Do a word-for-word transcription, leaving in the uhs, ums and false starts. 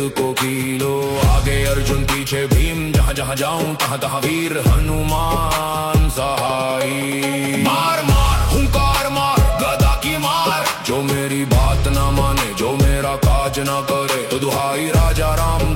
को कीलो। आगे अर्जुन पीछे भीम, जहाँ जहाँ जाऊं तहाँ तहाँ वीर हनुमान सहाय। मार मार हुंकार मार गदा की मार, जो मेरी बात ना माने, जो मेरा काज ना करे, तो दुहाई राजा राम